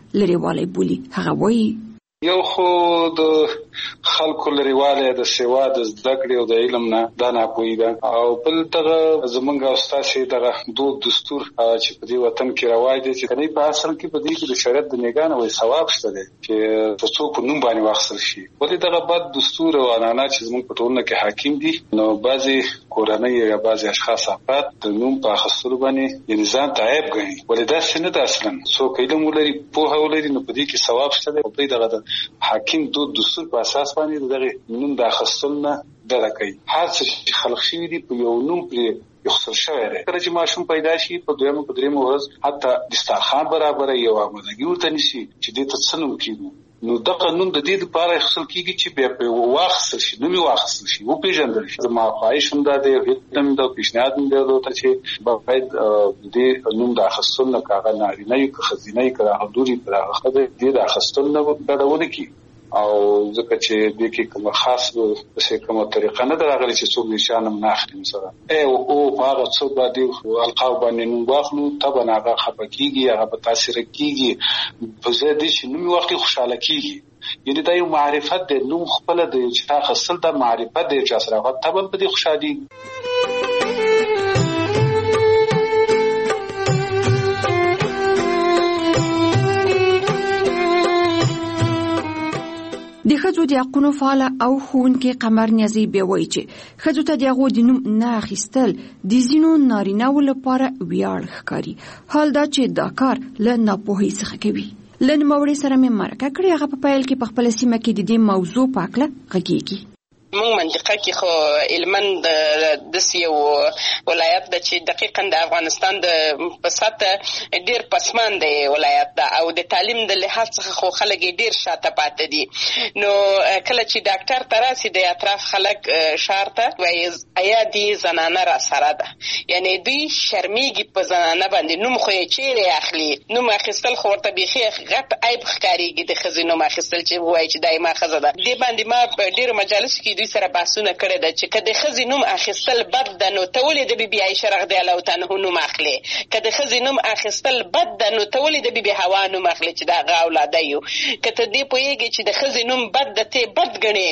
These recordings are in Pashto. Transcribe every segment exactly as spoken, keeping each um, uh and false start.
لرېوالی بولي. هغه وایي یو خو د خلکو لرېوالی د سوا د زده کړې او د علم نه دا ناپوهي ده، او بل دغه زمونږ او ستاسې دغه دود دستور چې په دې وطن کې رواج دی چې کنی په اصل کې په دې کې د شریعت د نګاه نه وایي ثواب شته دی چې په څوک په نوم باندې واخیستل شي. ولې دغه بد دستور او عنعنات چې زمونږ په ټولنه کې حاکم دي، نو بعضې کورنۍ یا بعضې اشخاص افراد د نوم په اخیستلو باندې یعنې ځان ته عیب ګڼي. ولې داسې نه ده اصلا څوک علم ولري پوهه ولري نو په دې کې ثواب شته دی، او دوی دغه حاکم دود دستور په اساس باندې دغه نوم د اخیستل نه ډډه کوي. هر څه چې خلق شوي دي په یو نوم پرې یخصل شوی دی. کله چې ماشوم پیدا شي په دویمه په درېیمه ورځ حتی دسترخوان برابره یو آمادګي ورته نیسي چې دې ته څه نوم کېږو، نو دغه نوم د دې دپاره اخیستل کېږي چې بیا پرې واخیستل شي، نوم یې واخیستل شي، وپېژندل شي. زما خواهش هم دا دی، هیله مې ده، پیشنهاد مې دی ورته چې باید دې نوم د اخیستلو نه که هغه نارینه وي که ښځینه وي که هغه لور وي که هغه ښځه وي، دې د اخیستلو نه ډډه ونه کړي. او ځکه چې دې کې کومه خاص داسې کومه طریقه نه ده راغلې چې څوک د چا نوم نه اخلي. مثلا ای او په هغه څوک باندې القاب باندې نوم واخلو طبعا هغه خفه کېږي، هغه به تاثیره کېږي، په ځای دې چې نوم یې واخلي خوشحاله کېږي. یعنې دا یو معرفت دی، نوم خپله د یو چا اخیستل دا معرفت دی چا سره هغه طبعا په دې خوشحالېږي. د ښځو د حقونو فعاله او ښوونکې قمر نیازي بیا وایي چې ښځو ته د هغو د نوم نه اخیستل د ځینو نارینه‌وو لپاره ویاړ ښکاري، حال دا چې دا کار له ناپوهۍ څخه کوي. له نوموړي سره مې مرکه کړې، هغه په پیل کې په خپله سیمه کې د دې موضوع په هکله غږېږي. موږ منطقه کې خو هلمند داسې یو ولایت ده چې دقیقا د افغانستان د په سطحه ډېر پسمانده ولایت ده، او د تعلیم د لحاظ څخه خو خلک یې ډېر شاته پاتې دي. نو کله چې ډاکټر ته راسي د اطراف خلک ښار ته وایي ایا دې زنانه را سره ده، یعنې دوی شرمېږي په زنانه باندې. نوم خو یې چیرې اخلي؟ نوم اخیستل خو ورته بیخي غټ عیب ښکارېږي د ښځې نوم اخیستل چې ووایي چې دا یې ما ښځه ده. دې باندې ما په ډېرو مجالسو کې دوی سره بحثونه کړی ده چې که د ښځې نوم اخیستل بد ده نو ته ولې د بي بي عایشه رضی الله تعالی عنها نوم اخلې؟ که د ښځې نوم اخیستل بد ده نو ته ولې د بي بي حوا نوم اخلې چې د هغه اولاده یو؟ که ته دې پوهېږې چې د ښځې نوم بد ده ته بد ګڼې،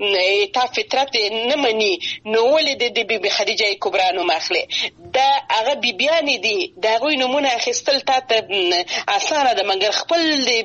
تا فطرت نه مني، نو ولې د بي بي خدیجه کبرا نوم اخلې؟ دا هغه بیبیانې دي، د هغوی نومونه اخیستل تا ته اسانه ده، مګر خپل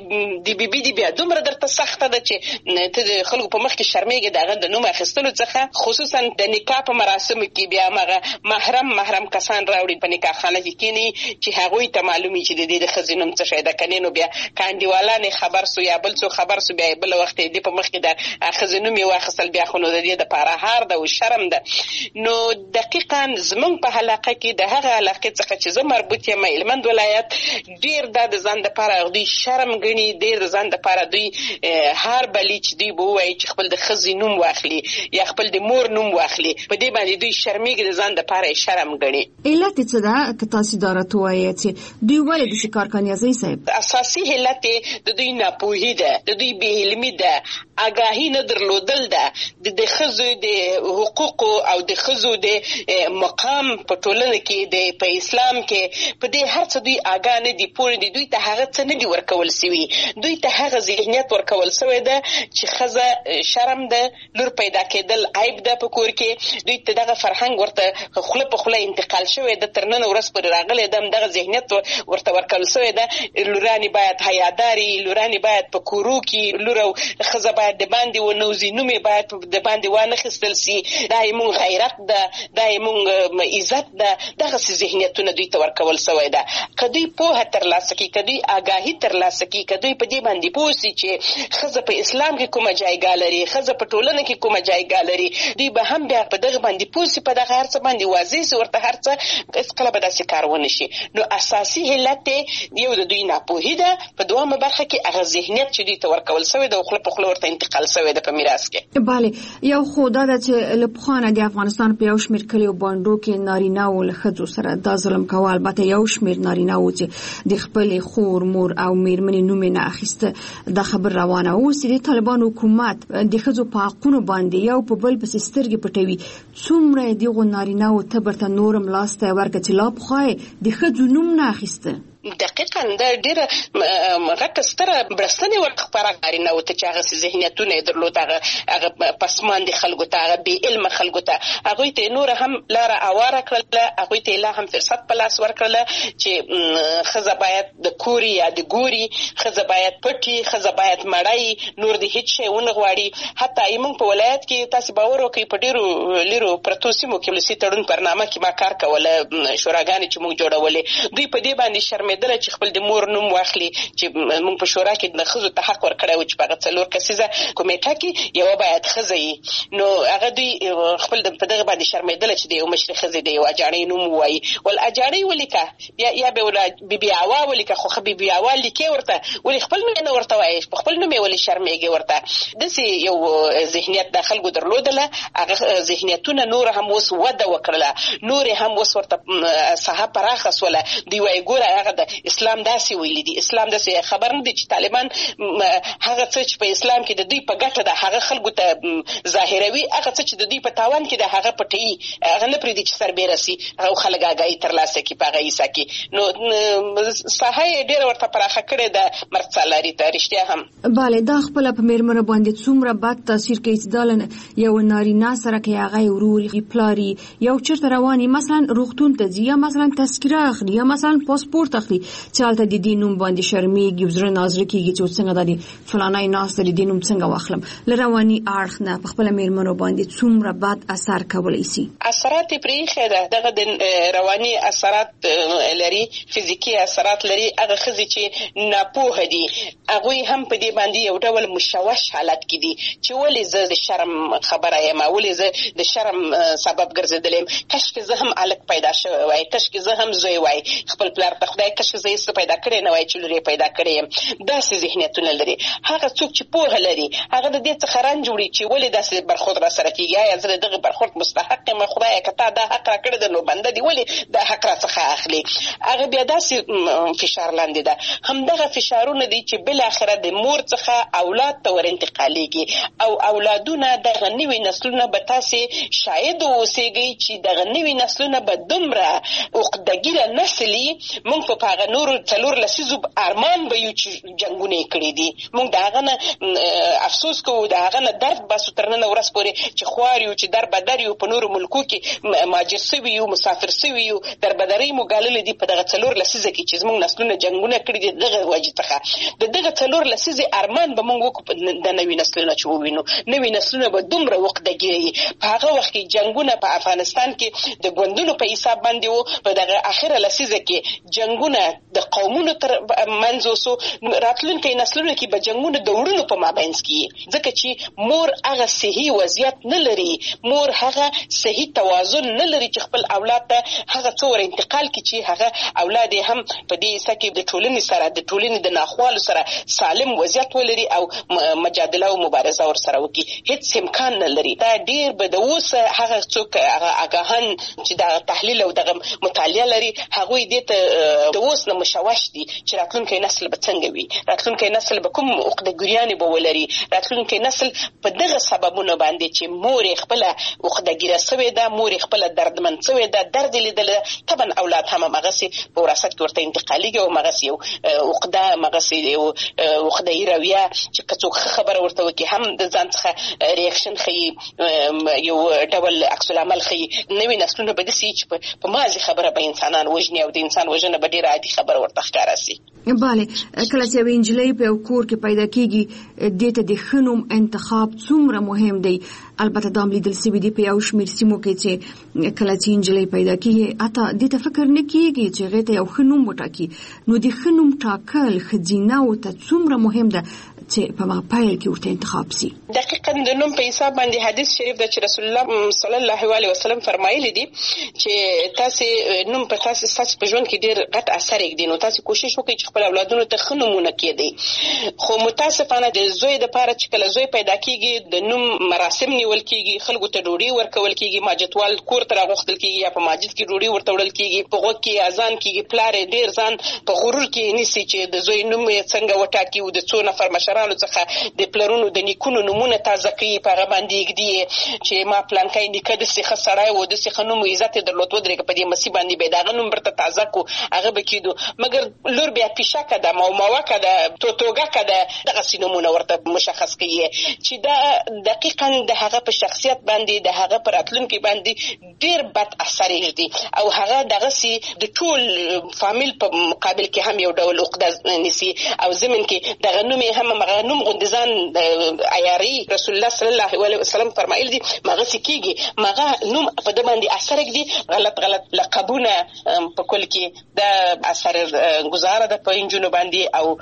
د بي بي دي بیا دومره درته سخته ده چې ته د خلکو په مخ کې شرمېږې د هغه د نوم اخیستلو څخه. خصوصا د نکاح په مراسمو کې بیا هغه محرم محرم کسان راوړي په نکاح خانه کې کښېني چې هغوی ته معلومي چې د دې د ښځې نوم څه شی ده، کنې نو بیا که انډیوالان خبر سو یا بل څوک خبر سو بیا بل وخت یې دې په مخ کې د ښځې نوم یې واخیستل، بیا خو نو د دې دپاره هار ده او شرم ده. نو دقیقا زمونږ په علاقه کې د هغه علاقې څخه چې زه مربوط یم هلمند ولایت ډېر دا د ځان دپاره دوی شرم ګڼي، ډېر د ځان دپاره دوی هار بلي چې دوی به ووایي چې خپل د ښځې نوم واخلي یا خپل د مور نوم واخلي، په دې باندې دوی شرمېږي، د ځان دپاره یې شرم ګڼي. علت یې څه ده که تاسې دا راته ووایئ چې دوی ولې داسې کار کوي نیازی صاحب؟ اساسي علت یې د دوی ناپوهي ده، د دوی بې علمي ده، آګاهي نه درلودل ده، د ښځو د حقوقو او د ښځو د مقام په ټولنه کې د په اسلام کې په دې هر څه دوی آګاه نه دي، پوه نه دي. دوی ته هغه څه نه دي ورکول سوي، دوی ته هغه ذهنیت ورکول سوی ده چې ښځه شرم ده، لور پیدا کېدل عیب ده په کور کې. دوی ته دغه فرهنګ ورته خوله په خوله انتقال شوی ده، تر نن ورځ پورې راغلی ده، دغه ذهنیت ورته ورکول سوی ده. لورانې باید حیادارې، لورانې باید په کورو کې، لور او ښځه باید د باندې ونوځي، نوم یې باید د باندې وانخیستل سي، دا یې مونږ غیرت ده، دا یې مونږ عزت ده. دغسې ذهنیتونه دوی ته ورکول سوی ده. که دوی پوهه ترلاسه کړي، که دوی آګاهي ترلاسه کړي، که دوی په دې باندې پوه سي چې ښځه په اسلام کې کومه جایګاه لري، ښځه په ټولنه کې کومه جایګاه لري، دوی به هم بیا په دغه باندې پوه سي، په دغه هر څه باندې واضح سي، ورته هر څه هېڅکله به داسې کار ونه شي. نو اساسي علت یو د دوی ناپوهي ده، په دویمه برخه کې هغه ذهنیت چې دوی ته ورکول سوی ده او خوله په خوله ورته انتقال سوی ده په میراث کې. بله، یو خو دا ده چې له پخوا نه د افغانستان په یو شمېر کلیو بانډو کې نارینه‌وو له ښځو سره دا ظلم کوه. البته یو شمېر نارینه‌وو چې د خپلې خور، مور او مېرمنې نوم یې نه اخیسته، دا خبر روانه. اوس د طالبان حکومت د ښځو په حقونو باندې یو په بل پسې سترګې پټوي. څومره یې دغو نارینه‌وو تبر ته نورم لاستی ورکړه چې لا پخوا یې د ښځو نوم نه اخیسته. دقیقاً دا ډیره غټه ستره برستنې ورخپاره کاری نه وته چې هغه ذهنیتونه درلود، هغه هغه پسماند خلکو ته، هغه بې علم خلکو ته، هغه ته نور هم لار اواره کړل، هغه ته لا هم فرصت په لاس ورکړل چې خزه باید د کوري یا د ګوري، خزه باید پټي، خزه باید مړی، نور د هیڅ شی ونه غواړي. حتی ایمون په ولایت کې تاسو باور وکړئ په ډیرو لیرو پرتو سیمو کې ولسی تړون برنامه کې ما کار کوله، شوراګانې چې موږ جوړولې، دوی په دې باندې شرمېدل چې خپل د مور نوم واخلي چې موږ په شورا کې د ښځو ته حق ورکړی و چې په هغه څلور کسیزه کمیټه کې یوه باید ښځه وي. نو هغه دوی خپل په دغه باندې شرمېدل چې د یو مشرې ښځې د یو اجاړۍ نوم ووایي. ول اجاړۍ ولیکه یا به ولا بیبي عوا ولیکه، خو ښه بیبي عوا لیکې ورته، ولې خپل نوم یې نه ورته وایي، په خپل نوم یې ولې شرمېږې ورته. داسې یو ذهنیت د خلکو درلودله. هغه ذهنیتونه نور هم اوس وده وکړله، نور هم اوس ورته ساحه پراخه سوله. دوی وایي ګوره هغه د اسلام داسې ویلي دي، اسلام داسې خبر نه دی چې طالبان هغه څه چې په اسلام کې د دوی په ګټه ده هغه خلکو ته ظاهروي، هغه څه چې د دوی په تاوان کې ده هغه پټوي، هغه نه پرېږدي چې سربیره سي او خلک آګاهي ترلاسه کړي په هغه عیسه کې. نو ساحه یې ډېره ورته پراخه کړې ده مرګ سالاري ته. رښتیا هم بله دا خپله په مېرمنو باندې څومره بد تاثیر کوي چې دا یو نارینه سره که هغه یې ورور پلاري یو چېرته رواني مثلا روغتون ته ځي یا مثلا تذکره اخلي یا مثلا پاسپورت اخلي چې هلته د دې نوم باندې شرمېږي، زړه نازړه کېږي چې څنګه دا د فلانی ناسته د دې نوم څنګه واخلم. له رواني اړخ نه په خپله مېرمنو باندې څومره بد اثر کولی سي. اثرات یې پرېښې ده، دغه د رواني اثرات لري، فزیکي اثرات لري. هغه ښځې چې ناپوهه دي هغوی هم په دې باندې یو ډول مشوش حالت کې دي چې ولې زه د شرم خبره یم، ولې زه د شرم سبب ګرځېدلی یم، کشکې زه هم هلک پیدا شوی وای، کشکې زه هم زوی وای، خپل پلار ته خدای کشکې زه هېڅ پیدا کړی نه وای چې لور یې پیدا کړی یم. داسې ذهنیتونه لري. هغه څوک چې پوهه لري هغه د دې څخه رنج وړي چې ولې داسې برخورد را سره کېږي، آیا زه د دغه برخورد مستحق یم، خدایه که تا دا حق را کړی ده نو بنده دې ولې دا حق را څخه اخلي. هغه بیا داسې فشار لاندې ده. همدغه فشارونه دي چې بالاخره د مور څخه اولاد ته ور انتقالېږي او اولادونه دغه نوي نسلونه به تاسې شاید اوسېږئ چې دغه نوي نسلونه به دومره عقدهګیره نسل وي. موږ په هغه نورو څلور لسیزو ارمان به یو چې جنګونه یې کړي دي، موږ د هغه نه افسوس کوو، د هغه نه درد باسو تر ننه ورځ پورې چې خوار یو چې در بدر یو، په نورو ملکو کې مهاجر سوي یو، مسافر سوي یو، در بدرۍ مو ګاللې دي په دغه څلور لسیزه کې چې زموږ نسلونه جنګونه کړي دي. دغه وجې څخه د دغه څلور لسیزې ارمان به موږ وکړو د نوي نسلونه چې ووینو. نوي نسلونه به دومره عقدهګیره وي. په هغه وخت کې جنګونه په افغانستان کې د ګوندونو په حساب باندې وو، په دغه اخره لسیزه کې جنګونه د قومونو تر منځ وسو. راتلونکي نسلونه کې به جنګونه د وړونو په مابینځ کې، ځکه چې مور هغه صحي وضعیت نه لري، مور هغه صحي توازن نه لري چې خپل اولاد ته هغه څه ور انتقال کړي چې هغه اولاد هم په دې حصه کې د ټولنې سره د ټولنې د ناخوالو سره سالم وضعیت ولري او مجادله او مبارزه ور سره وکړي. هیڅ امکان نه لري. دا ډیر به د اوس هغه څوک هغه اګاهان چې دا تحلیل او دغه مطالعه لري هغوی دې ته د اوس نه مشوش دي چې راتلونکی نسل به څنګه وي، راتلونکی نسل به کوم عقدهګیرانې به ولري، راتلونکی نسل په دغه سببونو باندې چې مور یې خپله عقدهګیره سوې ده، مور یې خپله دردمن سوې ده، درد یې لیدلی، طبعا اولاد هم همغسې په وراثت کې ورته انتقالېږي او همغسې یو عقده همغسې یو عقدهي رویه چې که څوک ښه خبره ورته وکړي هم د ځان څخه ریاکشن ښیي، یو ډول عکس العمل ښیي. نوي نسلونه به داسې چې په مازې خبره به انسانان وژني او د انسان وژنه به ډېره عادي خبره ورته ښکاره سي. بله، کله چې یوه نجلۍ په یو کور کې پیدا کېږي دې ته د ښه نوم انتخاب څومره مهم دی. البته دا هم لیدل سوي دي په یو شمېر سیمو کې چې کله چې نجلۍ پیدا کېږي حتی دې ته فکر نه کېږي چې هغې ته یو ښه نوم وټاکي. نو د ښه نوم ټاکل ښځینهو ته څومره مهم ده چې په ما پیل کې ورته انتخاب سي. دقیقاً د نوم په حساب باندې حدیث شریف ده چې رسول الله صلی الله علیه وسلم فرمایلی دي چې تاسو نوم په تاسو ستاسو په ژوند کې ډېر غټ اثر یې دی. نو تاسو کوشش وکړئ چې خپل اولادونو ته ښه نومونه کېږدئ. خو متاسفانه د زوی دپاره چې کله زوی پیدا کېږي د نوم مراسم نیول کېږي، خلکو ته ډوډۍ ورکول کېږي، ماجتوال کور ته راغوښتل کېږي یا په ماجت کې ډوډۍ ورته وړل کېږي، په غوږ کې اذان کېږي. پلار یې ډېر ځان په غرور کې نیسي چې د زوی نوم یې څنګه وټاکي او د څو نفر مشران مشرانو څخه د پلرونو د نیکونو نمونه تازه کوي، په هغه باندې ږدي چې ما پلانکی نیکه داسې ښه سړی و، داسې ښه نوم و عزت یې درلود، ودرېږه په دې مسیح باندې به یې د هغه نوم ورته تازه کړو، هغه به کېدو. مګر لور بیا پیشکه ده، موموکه ده، توتوګکه ده، دغسې نومونه ورته مشخص کوي چې دا دقیقا د هغه په شخصیت باندې د هغه په راتلونکي باندې ډېر بد اثر یږدي او هغه دغسې د ټول فامیل په مقابل کې هم یو ډول عقده نیسي او ضمن کې دغه نوم یې هم هغه نوم غوندې ځان عیاري. رسول الله صلی الله علیه وسلم فرمایل دي مغسې کېږي، مغه نوم په ده باندې اثر یږدي. غلط غلط لقبونه په کل کې د اثر ګزاره ده په نجونو باندې او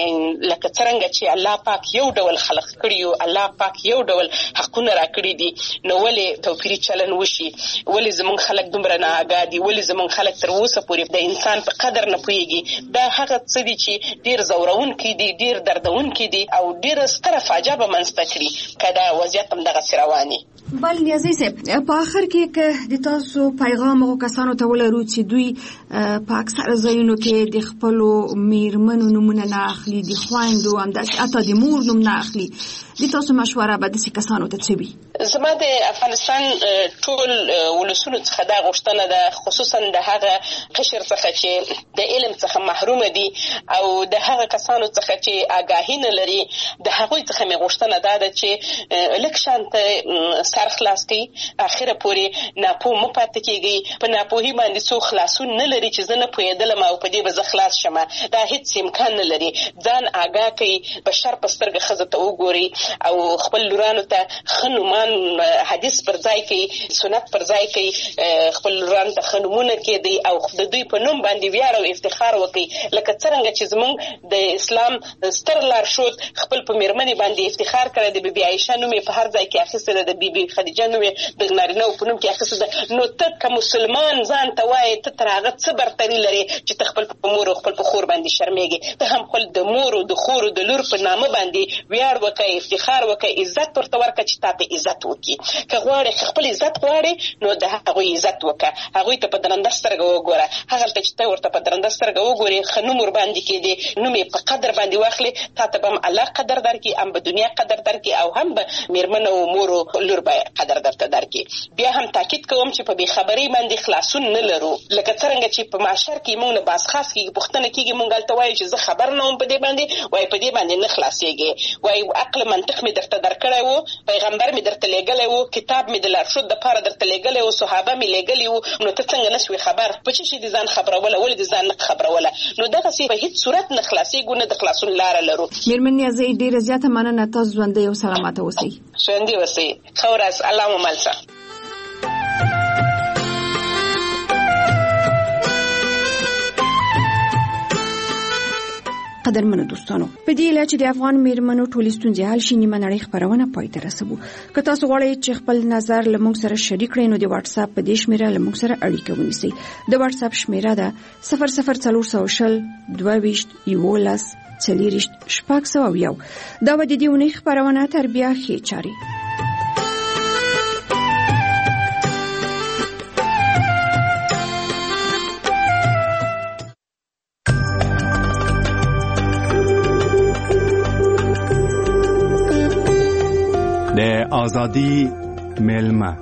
لکه څرنګه چې الله پاک یو ډول خلق کړي یو، الله پاک یو ډول حقونه راکړي دي، نو ولې توپیري چلن وشي؟ ولې زموږ خلک دومره ناآګاه دي؟ ولې زموږ خلک تر اوسه پورې د انسان په قدر نه پوهېږي؟ دا هغه څه دي چې ډېر ځورونکي دي، ډېر دردونکي دي او ډېره ستره فاجعه به منځته کړي که دا وضعیت هم دغسې روان وي. بل نیازی صاحب، په آخر کې که د تاسو پیغام هغو کسانو ته ولرو چې دوی په اکثره ځایونو کې د خپلو میرمنو نومونه نه اخلي، د خویندو همداسې حتی د مور نوم نه اخلي، د تاسو مشوره به داسې کسانو ته څه وي؟ زما د افغانستان ټول ولسونو څخه دا غوښتنه ده، خصوصا د هغه قشر څخه چې د علم څخه محرومه دي او د هغه کسانو څخه چې آګاهي نه لري، د هغوی څخه مې غوښتنه دا ده چې لږ شانته سر خلاص کړي، اخره پورې ناپوه مه پاتې کېږئ. په ناپوهي باندې څوک خلاصون نه لري چې زه نه پوهېدلم او په دې به زه خلاص شم، دا هېڅ امکان نه لري. ځان آګاه کړئ، بشر په سترګه ښځو ته وګورئ او خپل لورانو ته ښه نومان حدیث پر ځای کړئ، سنت پر ځای کړئ، خپل لورانو ته ښه نومونه کېږدئ او د دوی په نوم باندې ویاړ او افتخار وکړئ، لکه څرنګه چې زموږ د اسلام ستر لارښود خپل په مېرمنې باندې افتخار کړی د بیبي عایشه نوم یې په هر ځای کې اخیستی ده، د بیبي خدیجه نوم یې د نارینه‌و په نوم کې اخیستی ده. نو ته که مسلمان ځان ته وایې ته تر هغه څه برتري لرې چې ته خپل په مور او خپل په خور باندې شرمېږې؟ ته هم خپل د مور او د خور او د لور په نامه باندې ویاړ وکړه، افتخار وکړه، عزت ورته ورکړه چې تا ته عزت وکړي. که غواړې که خپل عزت غواړې نو د هغوی عزت وکړه، هغوی ته په درنده سترګه وګوره. هغلته چې ته ورته په درنده سترګه وګورې، ښه نوم ورباندې کېږدې، نوم یې په قدر باندې واخلې، تا ته به هم الله قدر درکړي، هم به دنیا قدر درکړي او هم به مېرمن او مور او لور به قدر درته درکړي. بیا هم تاکید کوم چې په بېخبرۍ باندې خلاصون نه لرو، لکه څرنګه چې په معاشر کې موږ نه بازخاص کېږي، پوښتنه کېږي، موږ هلته وایو چې زه خبر نه وم په دې باندې، وایي په دې باندې نه خلاصېږي، وایي عقل منطق مې درته درکړی و، پیغمبر مې درته لېږلی و، کتاب مې د لارښود دپاره درته لېږلی و، صحابه مې لېږلي وو، نو ته څنګه نه شوې خبر؟ په څه شي دې ځان خبروله؟ ولې دې ځان نه خبروله؟ نو دغسې په هېڅ صورت نه خلاصېږو، نه د خلاصون لاره لرو. مېرمن نیازۍ، ډېره زیاته مننه، تاسو ژوندۍ او سلامته اوسئ. ژوندي اوسئ، ښه ورځ، الله مو مل شه. قدرمنو دوستانو، په دې اله چې د افغان میرمنو ټولې ستونزې حل شي، نیمه نړۍ خپرونه پای ته رسوو. که تاسو غواړئ چې خپل نظر له موږ سره شریک کړئ نو د واتس اپ په دې شمیره له موږ سره اړیکه ونیسئ. د واتس اپ شمیره ده صفر صفر څلور سوه شل دوه ویشت یولس څلېرویشت شپږ سوه یو. دا به د دې اونۍ خپرونه تر بیا ښې چارې. د آزادی میلمه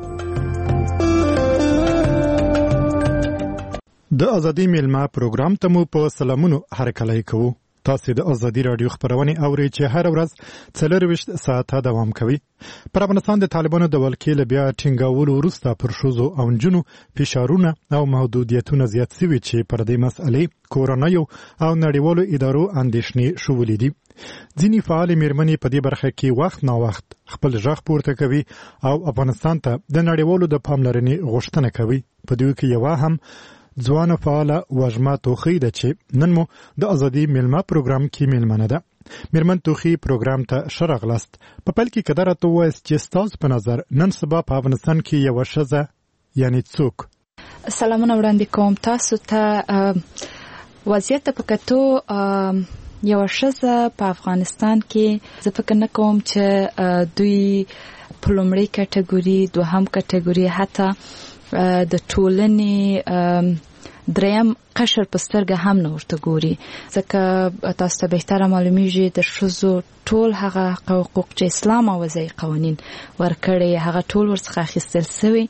د آزادی میلمه پروګرام ته مو په سلامونو هرکلی کوو. تاسو د آزادی رادیو خبرونه اورئ چې هر ورځ څلرویشت ساعته دوام کوي. پر افغانستان د طالبانو د ولکې له بیا ټینګاولو وروسته پر ښځو او نجونو فشارونه او محدودیتونه زیات شوي چې پر دې مسئلې کورنیو او نړیوالو ادارو اندېښنې شولې دي. ځینې فعال مېرمنې په دې برخه کې وخت نا وخت خپل غږ پورته کوي او افغانستان ته د نړیوالو د پاملرنې غوښتنه کوي. په دوی کې یوه هم ځوانه فعاله وژمه توخی ده چې نن مو د آزادی میلمه پروګرام کې میلمنه ده. میرمن توخی پروګرام ته ښه راغلاست. په پیل کې که راته ووایاست چې ستاسو په نظر نن سبا په افغانستان کې یوه ښځه یعنې څوک؟ سلامونه وړاندې کوم تاسو ته. وضعیت ته په کتو یوه ښځه په افغانستان کې زه فکر نه کوم چې دوی په لومړۍ کټګوري، دوهم کټګوري، حتی د ټولنې دریم قشر پسترګه هم نه ورته ګوري ځکه تاسو ته بهتره معلومیږي د ښځو ټول هغه حقوق چې اسلام او وضعي قوانین ورکړي هغه ټول ورڅخه اخیستل شوی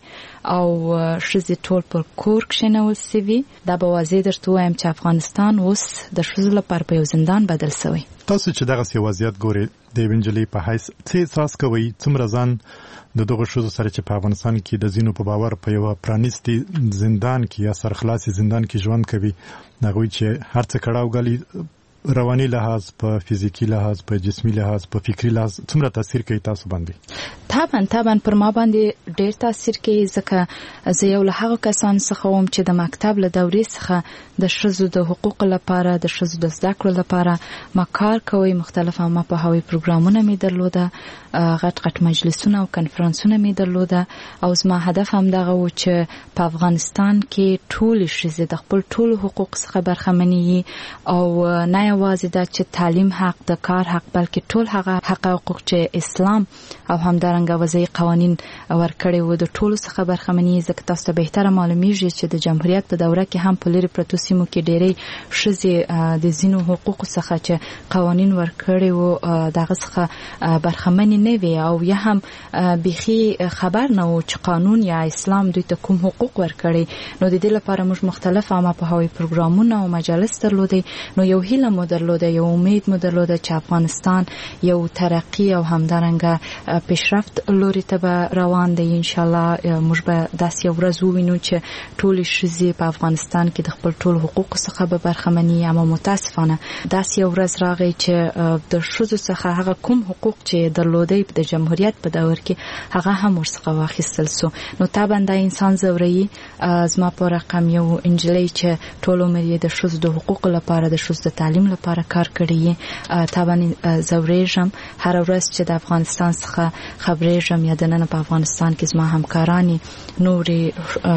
او ښځې ټول پر کور کښېنول شوي. دا به واضح درته وایم چې افغانستان اوس د ښځو لپاره په یو زندان بدل شوی. تاسو چې دغسې وضعیت ګورئ د یوې نجلۍ په حیث څه احساس کوئ؟ څومره ځان د دغو ښځو سره چې په افغانستان کې د ځینو په باور په یوه پرانیستي زندان کې یا سرخلاصي زندان کې ژوند کوي، هغوی چې هر څه کړاو ګالي رواني لحاظ، په فزیکي لحاظ، په جسمي لحاظ، په فکري لحاظ څومره تاثیر کوي تاسو باندې؟ طبعا طبعا پر ما باندې ډېر تاثیر کوي ځکه زه یو له هغو کسانو څخه وم چې د مکتب له دورې څخه د ښځو د حقوقو لپاره، د ښځو د زده کړو لپاره ما کار کوي. مختلف ما په هوی پروګرامونه مې درلوده، غټ غټ مجلسونه او کنفرانسونه مې درلوده او زما هدف هم دغه و چې په افغانستان کې ټولې ښځې د خپل ټولو حقوق څخه برخمنې او نه یوازې دا چې تعلیم حق، د کار حق، بلکې ټول هغه حقوق چې اسلام او همدارنګه وضعي قوانین ورکړي وو د ټولو څخه برخمنې. ځکه تاسو ته بهتره معلومیږي چې د جمهوریت په دوره کې هم په لرې پرتو سیمو کې ډېرې ښځې د ځینو حقوقو څخه چې قوانین ورکړي وو دغه څخه برخمنې نه وي او یا هم بیخي خبر نه وو چې قانون یا اسلام دوی ته کوم حقوق ورکړي. نو د دې لپاره موږ مختلف عامه پوهاوي پروګرامونه او مجالس درلودې. نو یو هیله مو درلوده، یو امید مو درلوده چې افغانستان یو ترقی او همدارنګه پیشرفت لوري ته به روان دی. ان شاء الله موږ به داسې یو ورځ ووینو چې ټولې ښځې په افغانستان کې د خپل ټول حقوقو څخه به برخمنې. اما متاسفانه داسې یو ورځ راغی چې د ښځو څخه هغه کوم حقوق چې درلودی د جمهوریت په دور کې هغه هم ورڅخه واخیستل سو. نو طبعا دا انسان زوري. زما په رقم یو انجلۍ چې ټول عمر یې د ښځو د حقوقو لپاره، د ښځو د تعلیم لپاره کار کړی. طبعا زورېږم هر ورځ چې د افغانستان څخه خبرېږم یا د نن په افغانستان کې زما همکارانی نورې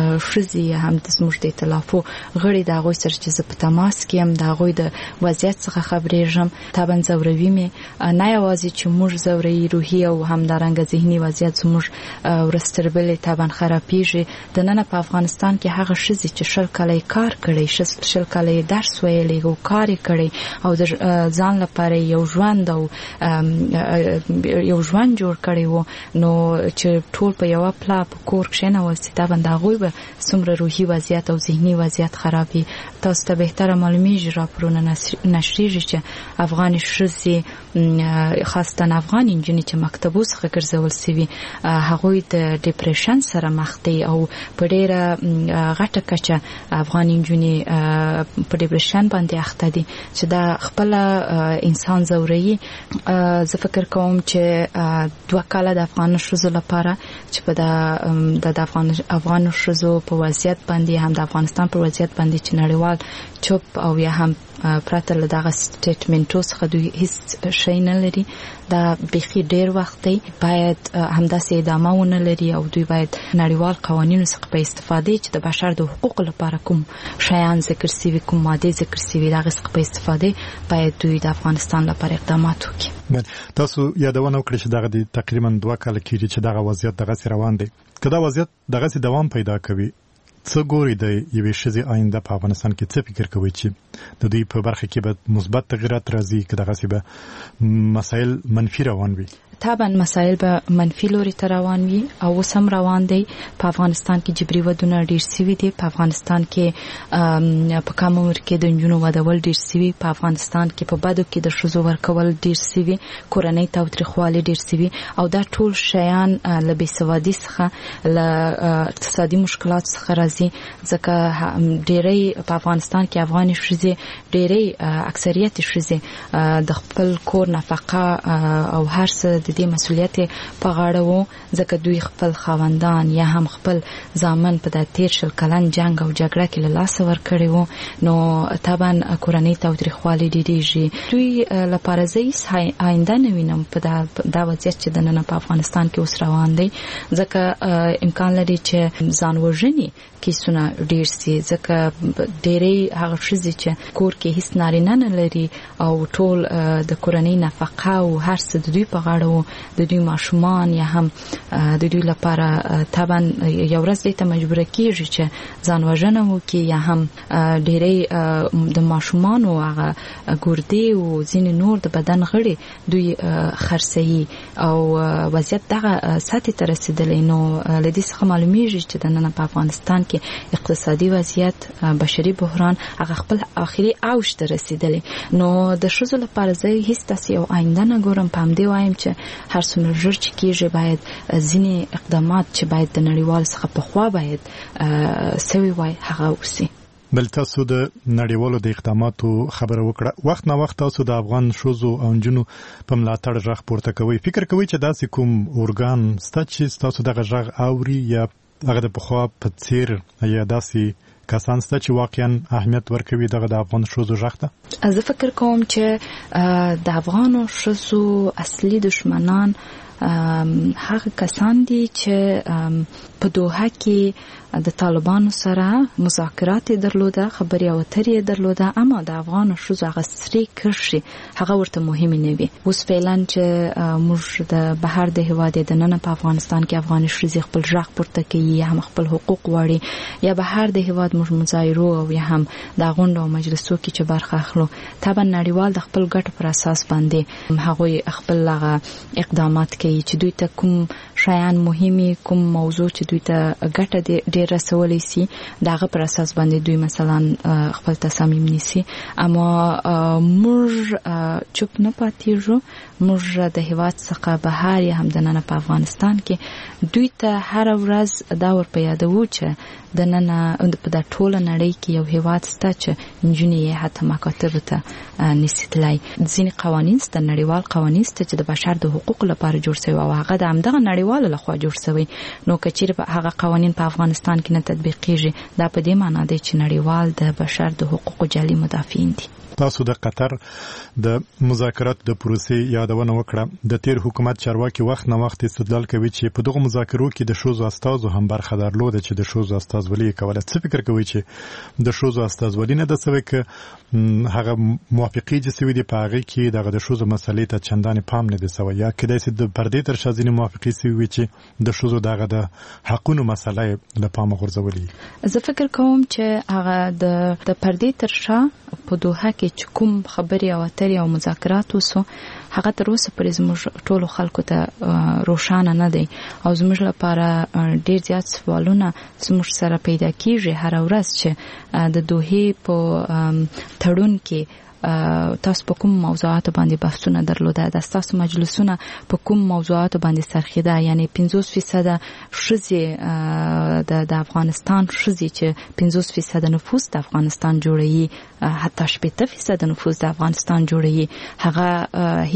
ښځې هم د زموږ د ائتلافو غړي د هغوی سره چې زه په تماس کې یم د هغوی د وضعیت څخه خبرېږم. طبعا زوروي مې نه یوازې چې موږ زوروي روحي او همدارنګه ذهني وضعیت زموږ ورځ تر بلې طبعا خرابېږي. د نن په افغانستان کې هغه ښځې چې شل کاله کار کړی، شل کاله درس ویلی او کار کړی او د ځان لپاره یو ژوند او یو ژوند جوړ کړی وو، نو چې ټول په یو پلا په کور کښېنول سي دا باندې هغوی به څومره روحي وضعیت او ذهني وضعیت خراب وي. تاسو ته بهتره معلومیږي راپورونه نشریږي چې افغاني ښځې خاصتاً افغان نجونې چې مکتبو څخه ګرځول سوي هغوی د ډیپریشن سره مخ دي او په ډېره غټه کچه افغان نجونې په ډیپریشن باندې اخته دي چې دا خپل انسان زوري. زه فکر کوم چې دوه کاله د افغان ښځو لپاره چې په د افغان افغان ښځو په وضعیت باندې هم د افغانستان په وضعیت باندې چې نړیوال چوپ او یا هم پرته له دغه سټیټمنټو څخه دوی هیڅ شی نه لري. دا بیخي ډېر وخت دی. باید همداسې ادامه ونه لري او دوی باید نړیوال قوانینو څخه په استفادې چې د بشر د حقوقو لپاره کوم شیان ذکر سوي، کوم مادې ذکر سوي، دغه څخه په استفادې باید دوی د افغانستان لپاره اقدامات وکړي. تاسو یادونه وکړئ چې دغه د تقریبا دوه کاله کېږي چې دغه وضعیت دغسې روان دی. که دا وضعیت دغسې دوام پیدا کوي، څه ګوري د یوې ښځې آینده په افغانستان کې؟ څه فکر کوي چې د دوی په برخه کې به مثبت تغیرات راځي که دغسې به مسایل منفي روان وي؟ طبعا مسایل به منفي لوري ته روان وي او اوس هم روان دی. په افغانستان کې جبري ودونه ډېر سوي دي. په افغانستان کې په کم عمر کې د نجونو ودول ډېر سوي. په افغانستان کې په بدو کې د ښځو ورکول ډېر سوي. کورنۍ تاوتریخوالی ډېر سوي او دا ټول شیان له بېسوادي څخه، له اقتصادي مشکلات څخه راځي. ځکه ډېری په افغانستان کې افغاني ښځې، ډېری اکثریت ښځې د خپل کور نفقه او هر څه د دې مسؤلیت په غاړه وو، ځکه دوی خپل خاوندان یا هم خپل زامن په د تیر شل کلن جنگ او جګړه کې له لاسه ورکړي وو. نو طبعا کورنۍ تاوتریخوالی ډېرېږي. دوی لپاره زه هیڅ آینده نه وینم په دا وضعیت چې د نن په افغانستان کې اوس روان دی، ځکه امکان لري چې ځان وژنې کیسونه ډېر سي. ځکه ډېری هغه ښځې چې کور کې هیڅ نارینه نه لري او ټول د کورنۍ نفقه او هر څه د دوی په غاړه نو د دوی ماشومان یا هم د دوی لپاره طبعا یو ورځ دې ته مجبور کیږي چې ځان وژنه وکړي یا هم ډېری د ماشومان او هغه ګردې او ځینې نور د بدن غړي دوی خرڅي او وضعیت دغه سطح ته رسیدلی. نو لدې څخه معلومیږي چې د نن په افغانستان کې اقتصادي وضعیت بشري بحران هغه خپل اخري اوج ته رسیدلی. نو د ښځو لپاره زه هیڅ داسې یو آینده نه ګورم. په همدې وایم چې هر څومره ژر چې کېږي باید ځینې اقدامات چې باید د نړیوال څخه پخوا باید سوي وای هغه وسي. بل تاسو د نړیوالو د اقداماتو خبره وکړه. وخت نه وخت تاسو د افغان ښځو او نجونو په ملاتړ غږ پورته کوي. فکر کوي چې داسې کوم ارګان ستا چې تاسو دغه غږ اوري یا هغه د پخوا په څیر یا داسې کسان ستا چې واقعا اهمیت ورکوي دغه د افغان ښځو غږ ته؟ زه فکر کوم چې د افغان ښځو اصلي دشمنان هغه کسان دي چې په دوحه کې د طالبانو سره مذاکرات درلوده، خبري او اترې درلوده، اما د افغان ښځو هغه سری کرشي هغه ورته مهم نه وي. اوس فعلا چې موږ د بهر د هواد د نن په افغانستان کې افغان ښځې خپل ژغ پورته کوي یا هم خپل حقوق غواړي یا بهر د هواد موږ مظاهرو او یا هم د غونډو او مجلسو کې چې برخه اخلو، طبعا نړیوال د خپل ګټ پر اساس باندې هغه خپل لغه اقدامات کوي چې دوی ته کوم شایان مهمي، کوم موضوع چې دوی ته ګټه ډېر رسولای شي دغه پر اساس باندې دوی مثلا خپل تصامیم نیسي. اما موږ چوپ نه پاتېږو. موږ د هیواد څخه بهر یا هم د نن په افغانستان کې دوی ته هر ورځ دا ور په یادو چې د نن په د ټوله نړۍ کې یو هیواد سته چې نجونې یې حتی مکاتب ته نشي تلای. ځینې قوانین سته، نړیوال قوانین سته چې د بشر د حقوقو لپاره جوړ شوی او هغه د همدغه نړیوالو لخوا جوړ شوی. نو که چیرې هغه قوانین په افغانستان کې نه تطبیقیږي دا په دې معنی دی چې نړیوال د بشر د حقوقو جعلي مدافعین دي. تاسو د قطر د مذاکرات د پروسې یادونه وکړه. د تیر حکومت چارواکي وخت نه وخت استدلال کوي چې په دغه مذاکرو کې د ښځو استازو هم برخه درلوده چې د ښځو استازولي کوله. څه فکر کوي چې د ښځو استازولي نه د سوي ک هغه موافقي چې سوي دي په هغه کې دغه د ښځو مسلې ته چندانې پام نه دی سوی یا کله چې د پردې تر شا ځینې موافقي سوي چې د ښځو دغه د حقونو مسله له پامه غورځولي؟ زه فکر کوم چې هغه د د پردې تر شا په دوحه کې چې کوم خبري او اترې او مذاکرات وسو هغه تر اوسه پرې زموږ ټولو خلکو ته روښانه نه دی او زموږ لپاره ډېر زیات سوالونه زموږ سره پیدا کیږي هر ورځ چې د دوحې په تړون کې تاسو په کوم موضوعات باندې بحثونه درلوده، د تاسو مجلسونه په کوم موضوعات باندې سرخیده، یعنی پنځوس فیصد ښځې د افغانستان ښځې چې پنځوس فیصد نفوس د افغانستان جوړوي، حتی شپږ فیصد نفوس د افغانستان جوړوي، هغه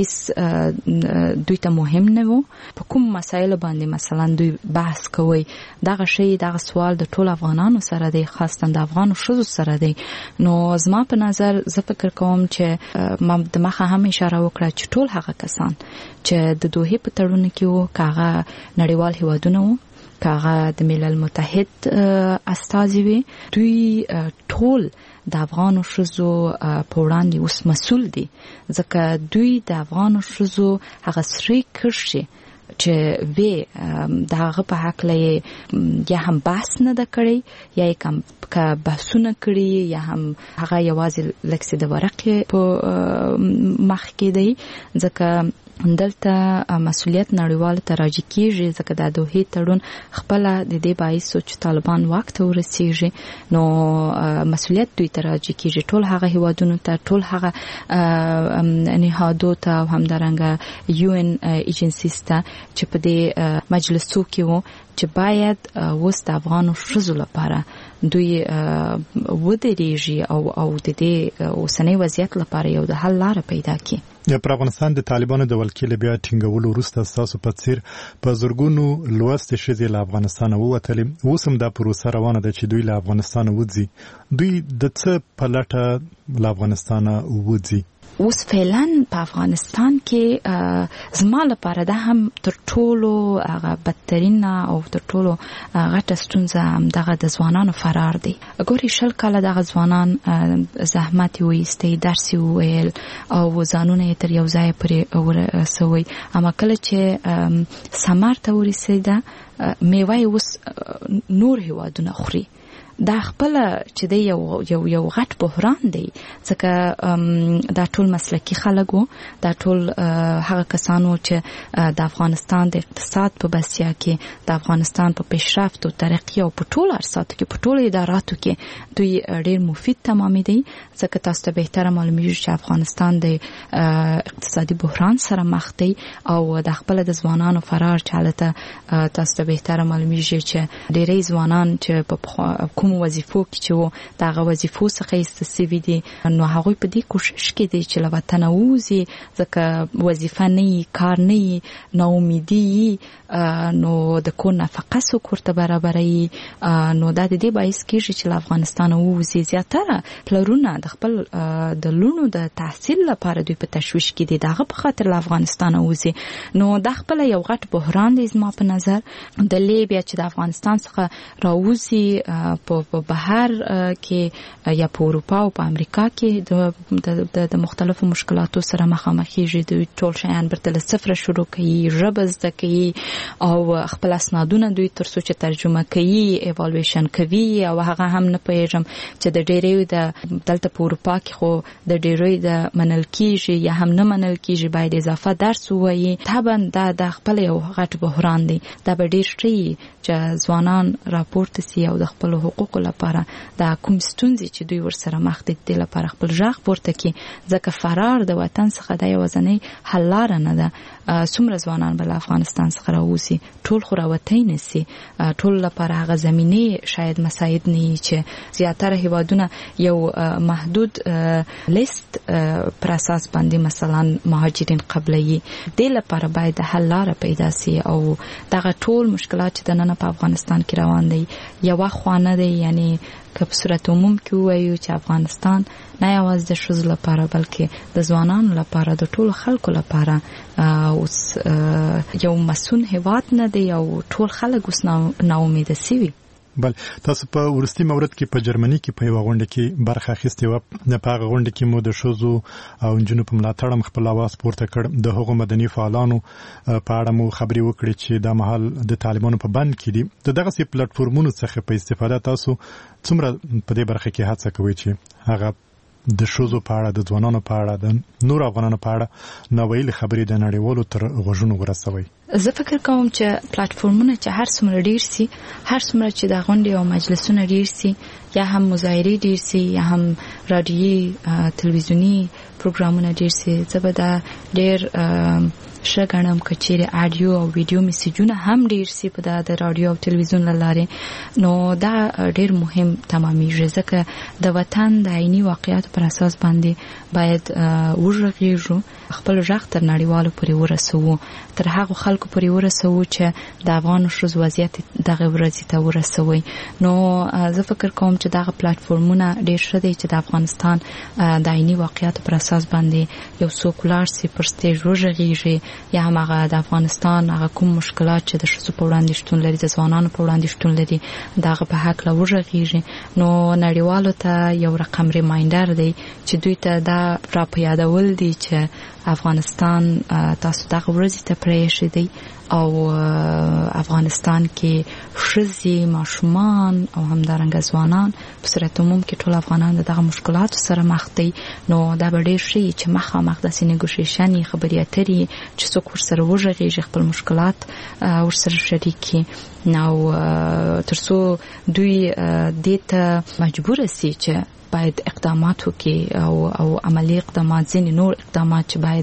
هیڅ دوی ته مهم نه وو. په کوم مسایل باندې مثلا دوی بحث کوي، دغه شی دغه سوال د ټول افغانانو سره دی، خاصه د افغان ښځو سره دی. نو زما په نظر زه فکر کوم چې ما د مخه هم اشاره وکړه چې ټول هغه کسان چې د دوحې په تړون کې وو، کاغه نړیوال هیوادونه وو، کاغه د ملل متحد استازي وي، دوی ټول د افغان ښځو په وړاندې اوس مسؤل دي، ځکه دوی د افغان ښځو هغه سری کرشي چې وی دغه په حق لې یا هم بحث نه د کړی یا کوم که بحثونه کړی یا هم هغه یوازې لکه د ورقې په مخ کې دی، ځکه دلته مسؤلیت نړیوال ته راځي کیږي، ځکه د دوحې تړون خپل د دې باعث چې طالبان وخت ورسیږي نو مسؤلیت دوی ته راځي کیږي، ټول هغه هیوادونو ته، ټول هغه نهادو ته او همدارنګه یو ان ایجنسیز ته چې په دې مجلسو کې وو چې باید وست د افغان ښځو لپاره دوی ودرېږي او او د دې اوسنۍ وضعیت لپاره یو د حل لاره پیدا کړي. په افغانستان د طالبانو د ولکې بیا ټینګولو وروسته تاسو په څیر په زورګونو لوستې ښځې له افغانستان ووتلې، اوس هم دا پروسه روانه ده چې دوی له افغانستان وځي. دوی د څه په لټه له افغانستان وځي؟ اوس فعلا په افغانستان کې زما لپاره دا هم تر ټولو هغه بدترین او تر ټولو غټه ستونزه هم دغه د ځوانانو فرار دی. ګوري شل کاله دغه ځوانان زحمت وایستي، درس ویل او ځانونه تر یو ځای پرې ورسوي، اما کله چې ثمر ته ورسېده میوه اوس نور هیوادونه خوري. دا خپل چې دی یو یو یو غټ بحران دی، ځکه دا ټول مسلکی خلک وو، دا ټول هغه کسانو چې د افغانستان د اقتصاد په بسیا کې، د افغانستان په پیشرفت او ترقی او په ټول ارساتو کې، په ټول اداراتو کې دوی ډیر مفید تمامي دي. ځکه تاسو ته بهتره معلومیږي چې افغانستان د اقتصادي بحران سره مخ دی او د خپل د ځوانانو فرار چالته تاسو ته بهتره معلومیږي چې ډیری ځوانان چې په کوم وظیفو کې چې وو دغه وظیفو څخه استفادې دي، نو هغوی په دې کوشش کې دي چې له وطن ووځي، ځکه وظیفه نه کار نه نا امیدي، نو د کور نفقه څوک ورته برابروي، نو دا د دې باعث کېږي چې له افغانستان ووځي. زیاتره پلرونه د خپل د لونو د تحصیل لپاره دوی په تشویش کې دي، دغه په خاطر له افغانستان ووځي. نو دا خپل یو غټ بحران دی زما په نظر. د لیبیا چې د افغانستان څخه راوځي په په بهر کې یا په اروپا او په امریکا کې د د مختلفو مشکلاتو سره مخامخ کیږي، دوی ټول شیان برته له صفر شروع کوي، ژبه زده کوي او خپل اسنادونه دوی ترڅو چې ترجمه کوي ایوالویشن کوي، او هغه هم نه پېژم چې د ډېرې د دلته په اروپا کې خو د ډېرې د منل کیږي یا هم نه منل کیږي، باید اضافه درس ووایي. طبعا دا د خپل یو غټ بحران دی. دا به ډېر شي چې ځوانان راپورته سي او د خپل حقوق لپاره د کوم ستونزې چې دوی ورسره مخ دي د لپاره خپل ژغ پورته کړي، ځکه فرار د وطن څخه د یوازینۍ حل لاره نه ده. څومره ځوانان بل افغانستان څخه راوځي، ټول خو راوتی نه سي، ټول لپاره هغه زمینه شاید مساعد نه چې زیاتره هیوادونه یو محدود لیست پر اساس باندې مثلا مهاجرین قبلي، د لپاره باید حل لاره پیدا سي. او دغه ټول مشکلات چې د نن په افغانستان کې روان دي یو خوانه دی، یعنی که په صورت عموم کې وایو چې افغانستان نه یوازې د ښځو لپاره بلکې د ځوانانو لپاره، د ټولو خلکو لپاره اوس یو مسون هیواد نه دی او ټول خلک اوس ناامیده سوي. بل تاسو په ورستي مورد کې په جرمني کې په یو غونډه کې برخه اخیستې و. د پاغه غونډه کې مو د ښځو او نجونو په ملاتړ خپل اواز پورته کړ. د هغو مدني فعالانو په اړه مو خبري وکړې چې د محل د طالبانو په بند کې دي. د دغه سي پلیټ فارمونو څخه په استفاده تاسو څومره په دې برخه کې هڅه کوئ چې هغه د ښځو په اړه، د ځوانانو په اړه، د نور افغانانو په اړه نوویل خبرې د نړیوالو تر غوږونو ورسوي؟ زه فکر کوم چې پلیټفارمونه چې هر څومره ډیر سي، هر څومره چې د غونډې او مجلسونه ډیر سي، یا هم مظاهرې ډیر سي، یا هم رادیوي تلویزیونی پروګرامونه ډیر سي، زه به دا ډیر ښه ګڼم که چیرې اډیو او ویډیو میسیجونه هم ډیر سي په د رادیو او تلویزیون له لارې، نو دا ډیر مهم تمامېږي. ځکه د وطن د عیني واقعیاتو پر اساس باندې باید وږغېږو، خپل غږ تر نړیوالو پورې ورسوو، تر هغو خلکو پورې ورسوو چې د افغان ښځو وضعیت دغه ورځې ته ورسوي. نو زه فکر کوم چې دغه پلیټفارمونه ډیر ښه دی چې د افغانستان د عیني واقعیاتو پر اساس باندې یو څوک لاړ سي، پر سټیج وږغېږي، یا هم هغه د افغانستان هغه کوم مشکلات چې د ښځو په وړاندې شتون لري، د ځوانانو په وړاندې شتون لري، دغه په هکله وږغېږي. نو نړیوالو ته یو رقم ریمایندر دی چې دوی ته دا را په یادول دي چې افغانستان تاسو دغه ورځې ته پرېښی دی او افغانستان کې ښځې، ماشومان او همدارنګه ځوانان په صورت عموم کې ټول افغانان د دغه مشکلاتو سره مخ دي. نو دا به ډېر ښه چې مخامخ داسې نیګوشیشنې خبرې اترې چې څوک ورسره وږغېږي، خپل مشکلات ورسره شریک کړي، نو تر څو دوی دې ته مجبوره سي چې باید اقدامات وکړي او او عملی اقدامات، ځینې نور اقدامات چې باید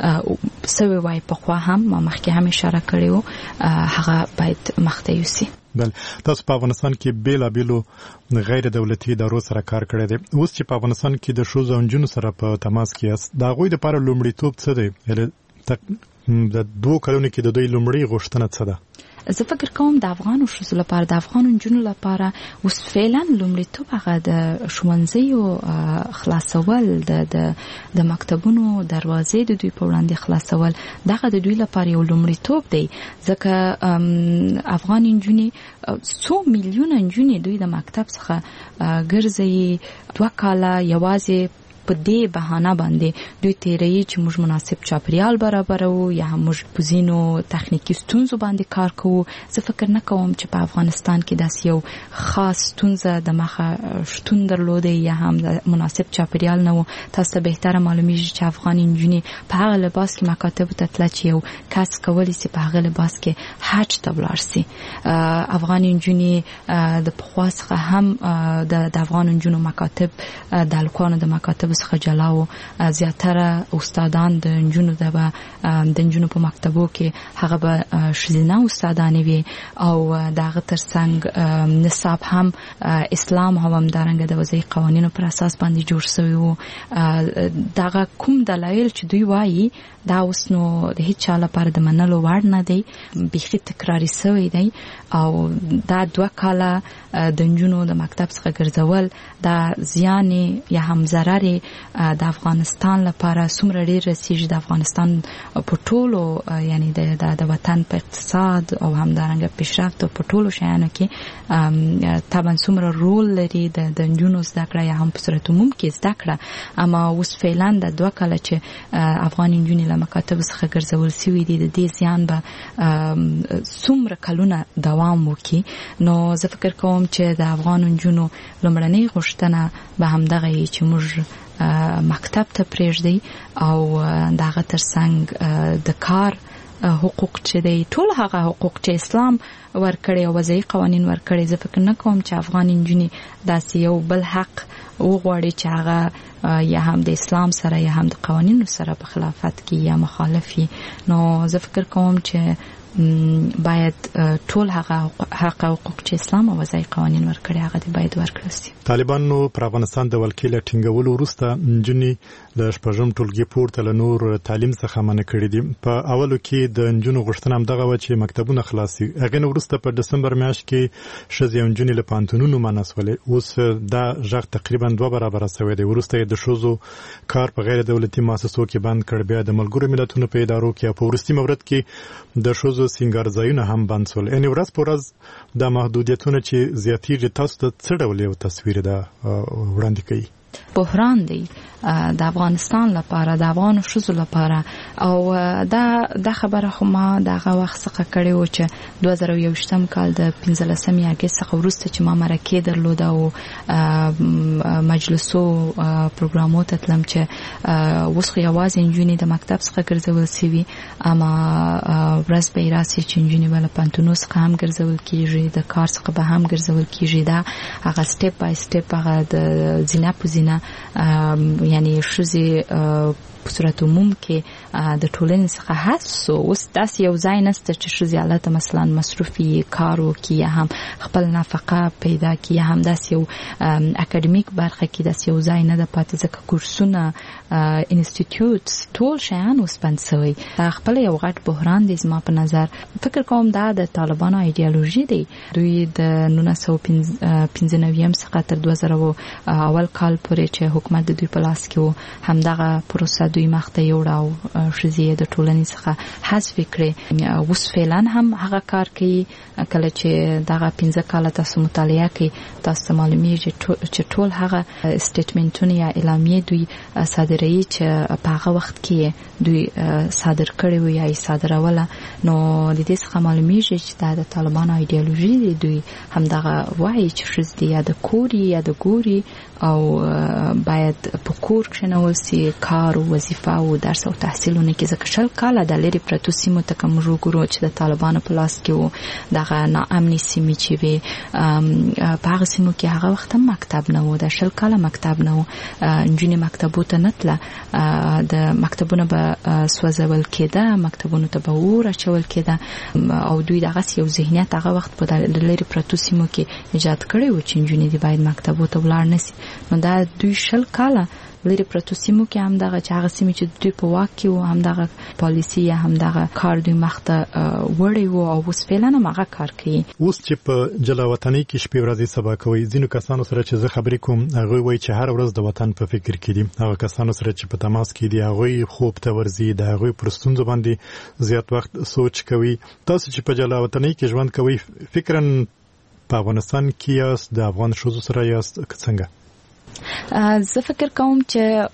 سوي وای په خوا هم ما مخکې هم اشاره کړې وو، هغه باید مخته یوسي. بل تاسو په افغانستان کې بیلابیلو غیر دولتي ادارو سره کار کړی دی. اوس چې په افغانستان کې د ښځو او نجونو سره په تماس کې یاست، د هغوی لپاره لومړیتوب څه دی؟ د دوه کلونو کې د دوی لومړی غوښتنه څه ده؟ زه فکر کوم د افغان ښځو لپاره د افغان نجونو لپاره اوس فعلا لومړیتوب هغه د ښوونځیو خلاصول د د مکتبونو دروازې د دوی په وړاندې خلاصول دغه د دوی لپاره یو لومړیتوب دی ځکه افغان نجونې څو میلیونه نجونې دوی د مکتب څخه ګرځي دوه کاله یوازې په دې بهانه باندې دوی تیري چې موږ مناسب چاپریال برابرو یا موږ په ځینو تخنیکی ستونزو باندې کار کوو. زه فکر نه کوم چې په افغانستان کې داسې یو خاص ستونزه د مخه شتون درلوده یا هم د مناسب چاپریال نه و. تاسو ته بهتره معلومیږي چې افغان نجونې په هغه لباس کې مکاتب ته تلل چې یو کس کولی سي په هغه لباس کې حج ته ولاړ سي. افغان نجونې د پخوا څخه هم د افغان نجونو مکاتب د الکوانو د مکاتب څخه جلاو زیاتره استادان د نجونو د د نجونو په مکتبو کې هغه به ښځینه استادانې وي او دغه ترڅنګ نصاب هم اسلام هم همدارنګه د وضعي قوانینو پر اساس باندې جوړ شوی وو. دغه کوم دلایل چې دوی وایي دا اوس نو د هیڅ چا لپاره د منلو وړ نه دی، بیخي تکراري شوی دی او دا دوه کاله د نجونو د مکتب څخه ګرځول دا زیان یا هم ضرر د افغانستان لپاره څومره ډیر رسیږي د افغانستان په ټولو یعنی د د وطن په اقتصاد او همدارنګه پیشرفت په ټولو شیانو کې طبعا څومره رول لري د د نجونو زده کړه یا هم په صورت عموم کې زده کړه. اما اوس فعلا د دوه کاله چې افغان نجونې له مکاتب څخه ګرځول شوي دي د دې زیان به څومره کلونه دوام وکړي. نو زه فکر کوم چې د افغان نجونو لومړنۍ غوښتنه به همدغه وي چې موږ مکتب ته پرېږدي او دغه ترڅنګ د کار حقوق چې دی ټول هغه حقوق چې اسلام ورکړي او وضعي قوانین ورکړي. زه فکر نه کوم چې افغان نجونې داسې یو بل حق وغواړي چې هغه یا هم د اسلام سره یا هم د قوانینو سره په خلافت کې یا مخالفي. نو زه فکر کوم چې باید ټول هغه حق او حقوق چې اسلام او وضعي قوانین ورکړي هغه دی باید ورکړل شي. طالبانو پر افغانستان د ولکې له ټینګولو وروسته نجونې له شپږم ټولګي پورته له نور تعلیم څخه منع کړي دي. په اولو کې د نجونو غوښتنه همدغه وه چې مکتبونه خلاص شي. هغې نه وروسته په ډسمبر میاشت کې ښځې او نجونې له پوهنتونونو منع شولې. اوس دا غږ تقریبا دوه برابره شوی دی. وروسته یې د ښځو کار په غیر دولتي مؤسسو کې بند کړ، بیا د ملګرو ملتونو په ادارو کې او په وروستي مورد کې د ښځو سینګار ځایونه هم بند شول. یعنې ورځ په ورځ دا محدودیتونه چې زیاتېږي، تاسو ته څه ډول یو تصویر ده وړاندې کوي؟ بحران دی د افغانستان لپاره، د افغان ښځو لپاره. او دا د خبره خو ما دغه وخت څخه کړې و چې دوه زره یو ویشتم کال د پنځلسمې اګست څخه وروسته چې ما مرکې درلوده او مجلسو پروګرامو ته تلم چې اوس خو یوازې نجونې د مکتب څخه ګرځول شوي، اما ورځ به یې راسي چې نجونې به له پوهنتونو څخه هم ګرځول کېږي، د کار څخه به هم ګرځول کېږي. دا هغه سټپ بای سټپ هغه د زینه په زینه یعنی ښځې په صورت عموم کې د ټولنې څخه حس اوس داسې یو ځای نشته چې ښځې هلته مثلا مصروفي کار وکړي یا هم خپل نفقه پیدا کړي یا هم داسې یو اکاډمیک برخه کې داسې یو ځای نه ده پاتې، ځکه کورسونه انسټیټیوټس ټول شیان اوس بند شوي. خپل یو غټ بحران دی زما په نظر. فکر کوم دا د طالبانو ایډیالوژي دی. دوی د نولس سوه پنځه نوي څخه تر دوه زره اول کال پورې چې حکومت د دوی په لاس کې و همدغه پروسه دوی مخته یوړه او ښځې د ټولنې څخه حذف کړې. اوس فعلا هم هغه کار کوي. کله چې دغه پنځه کاله تاسو مطالعه کوي تاسو ته معلومیږي چې ټول هغه سټیټمنټونه یا اعلامیې دوی صادروي چې په هغه وخت کې دوی صادر کړي وي یا یې صادروله. نو د دې څخه معلومیږي چې دا د طالبانو ایډیالوژي دی. دوی همدغه وایي چې ښځې یا د کوري یا د ګوري او باید په کور کښېنول سي، کار او وظیفه او درس او تحصیلونه کې. ځکه شل کاله د لرې پرتو سیمو ته که موږ وګورو چې د طالبانو په لاس کې و، دغه ناامنې سیمې چې وې په هغه سیمو کې هغه وخت هم مکتب نه و، د شل کاله مکتب نه و. نجونې مکتبو ته نه تله، د مکتبونه به سوځول کېده، مکتبونو ته به اور اچول کېده او دوی دغسې یو ذهنیت هغه وخت په لرې پرتو سیمو کې ایجاد کړی و چې نجونې دې باید مکتبو ته ولاړ نه سي. نو دا دوی شل کاله لري پرتو سیمو کې هم دغه چې هغه سیمې چې دوی په واک کې وو هم دغه پالیسي یا هم دغه کار دوی مخته وړي وو او اوس فعلا هم هغه کار کوي. اوس چې په جلاوطنۍ کې شپې ورځې سبا کوي ځینو کسانو سره چې زه خبرې کوم هغه وایي چې هر ورځ د وطن په فکر کې دي. هغه کسانو سره چې په تماس کې دي هغه خوب ته ورځي د هغه پر ستونزو باندې زیات وخت سوچ کوي. تاسو چې په جلاوطنۍ کې ژوند کوي فکرن په افغانستان کې یاست د افغان ښځو سره یاست څنګه؟ زه فکر کوم چې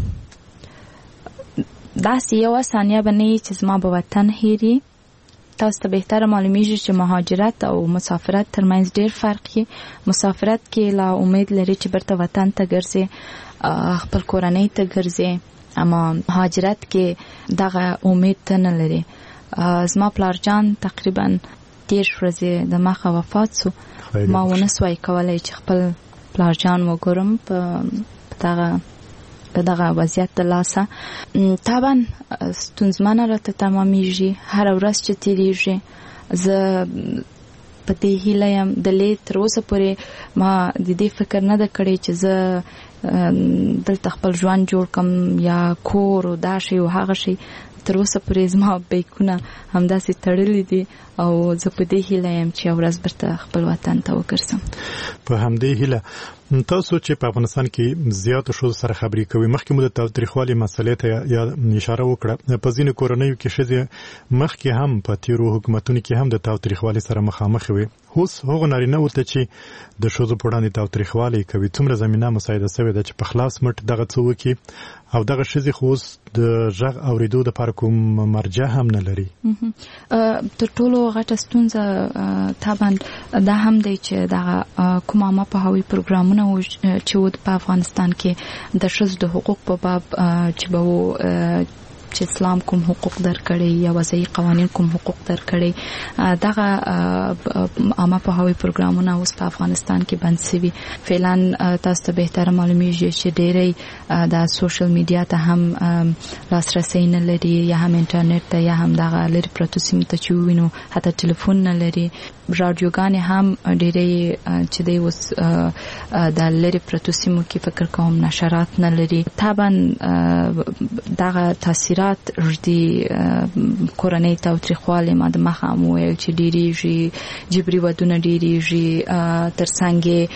داسې یو ثانیه باندې چې زما په وطن هېري. تاسو ته بهتره معلومیږي چې مهاجرت او مسافرت ترمنځ ډېر فرق دی. مسافرت کې لا امید لري چې برته وطن ته ګرځي، خپل کورنۍ ته ګرځي، اما مهاجرت کې دغه امید ته نه لري. زما پلار جان تقریبا دېرش ورځې د مخه وفات سو. ما ونه سوای کولای چې خپل پلار جان وګورم په دغه په دغه وضعیت د لاسه. طبعا ستونزمنه راته تمامیږي، هر ورځ چې تیریږي. زه په دې هیله یم د لې تر اوسه پورې ما د دې فکر نه ده کړی چې زه دلته خپل ژوند جوړ کړم یا کور او دا شی او هغه شی. تر اوسه پورې زما بیکونه همداسې تړلي دي او زه په دې هیله یم چې یو ورځ بیرته خپل وطن ته وګرځم. په همدې هیله تاسو چې په افغانستان کې زیاتو ښځو سره خبرې کوي، مخکې مو د تاوتریخوالي مسلې ته یا اشاره وکړه. په ځینو کورنیو کې ښځې مخکې هم په تیرو حکومتونو کې هم د تاوتریخوالي سره مخامخ وي. اوس هغو نارینه ورته چې د ښځو په وړاندې تاوتریخوالي کوي څومره زمینه مساعده شوې ده چې په خلاص مټ دغه څه وکړي او دغه ښځې خو اوس د غږ اورېدو دپاره کوم مرجع هم نه لري. تر ټولو غټه ستونزه طبعا دا هم دی چې دغه کوم عامه پوهاوي پروګرامونه چې و په افغانستان کې د ښځو د حقوق په باب چې به و چې اسلام کوم حقوق درکړي یا وضعي قوانین کوم حقوق درکړي، دغه عامه پوهاوي پروګرامونه اوس په افغانستان کې بند شوي. فعلا تاسو ته بهتره معلومیږي چې ډېری د سوشل میډیا ته هم لاسرسی نه لري یا هم انټرنیټ ته یا هم دغه لرې پرتو سیمو ته چې ووینو حتی ټلیفون نه لري. راډیوګانې هم ډېری چې دی اوس د لرې پرتو سیمو کې فکر کوم نشرات نه لري. طبعا دغه تاثیرات ردی کورنۍ تاوتریخوالی ما د مخه هم ویل چې ډېریږي، جبري ودونه ډېریږي، ترڅنګ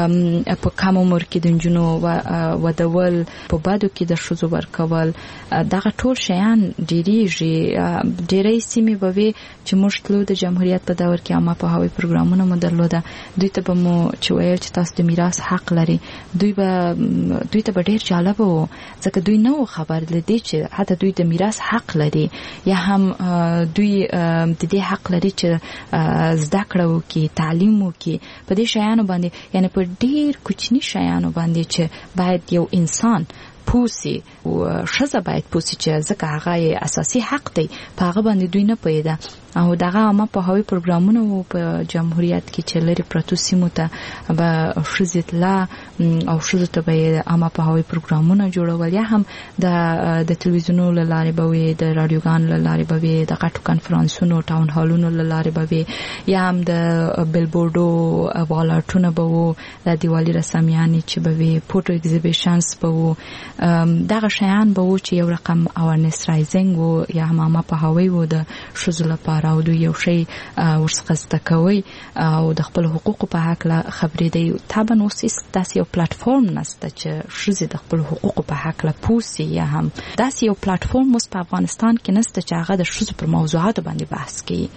په کم عمر کې د نجونو ودول، په بدو کې د ښځو ورکول، دغه ټول شیان ډېریږي. ډېری سیمې به وي چې موږ تلو د جمهوریت په دور کې عامه پوهاوي پروګرامونه مو درلوده، دوی ته به مو چې ویل چې تاسو د میراث حق لري. دوی به دوی ته به ډېر جالبه و ځکه دوی نه و خبر لدی چې حتی دوی د میراث حق لري یا هم دوی د دې حق لري چې زده کړه وکړي، تعلیم وکړي. په دې شیانو باندې یعنی په ډېر کوچني شیانو باندې چې باید یو انسان پوسی او ښځه باید پوسی چې ځکه هغه اساسي حق دی، په هغه باندې دوی نه پوهېده. او دغه عامه پوهاوي پروګرامونه وو په جمهوریت کې چې لرې پرتو سیمو ته به ښځې تله او ښځو ته به یې عامه پوهاوي پروګرامونه جوړول یا هم د تلویزیونونو له لارې به وي، د راډیوګانو له لارې به وي، د غټو کنفرانسونو ټاون هالونو له لارې به وي، یا هم د بیلبورډو والاټونه به وو، د دیوالي رسامیانې چې به وي، فوټو ایگزیبیشنز به وو. دغه شیان به وو چې یو رقم اورنس رایزنګ وو یا هم عامه پوهاوی وو د ښځو لپاره او دوی یو شی ورڅخه زده کوي او د خپل حقوقو په هکله خبرېدی. طبعا اوس داسې یو پلاتفورم نشته چې ښځې د خپل حقوقو په هکله پوسي یا هم داسې یو پلاتفورم اوس په افغانستان کې نشته چې هغه د ښځو پر موضوعاتو باندې بحث کوي.